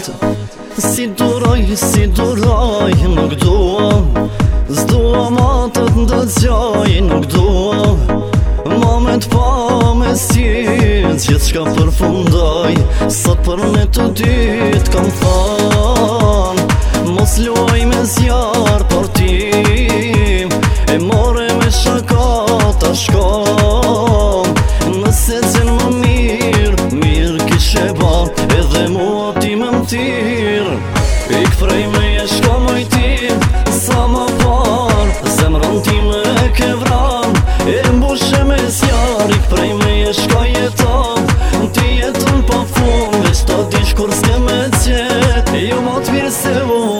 Si duroj, nuk dua S'dua ma të ndëgjoj, nuk dua Moment pa me s'jetë Gjithë shka përfundoj Sot për ne të dytë kam than Mos luaj me zjarë për tim E more me shakata shkom Nëse qenë më mirë kishe ba Edhe mua ti më mtirë Ik prej me e shka mojtim Sa ma par Zemrën ti me e ke vran E mbushe me zjar Ik prej me e shka jeton Ti jeton pa fund Veç ta dish kur s'ke me qet Jo ma t'mirë se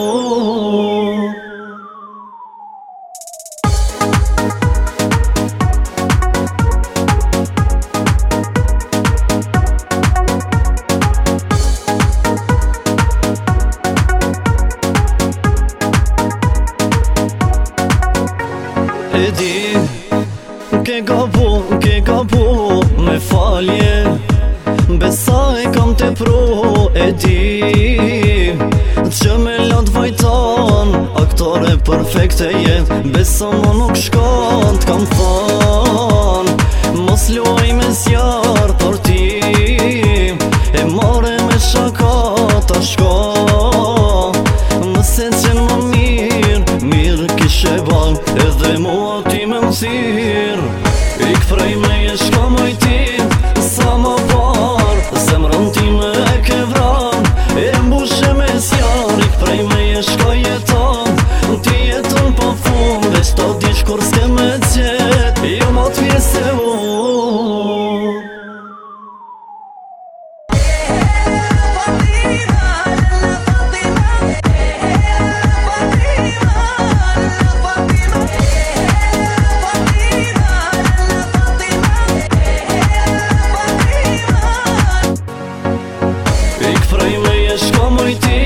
E di, ke gabu me falje Besa e kam te pru E di, që me lat vajton Aktore perfekte je Besa më nuk shkon t'kam thon Mos luaj me zjarë për ti E more me shakata shko Nëse qenë më mirë kishe ban Edhe mua ti me mësir Ik prej me e shka mojtim Sa ma par Zemrën ti me e ke vran E mbushe me zjar Ik prej me e shka jeton Ti jeton pa fund Veç ta dish kur s'ke me qet Jo ma t'mirë se Ik prej me e shka mojtim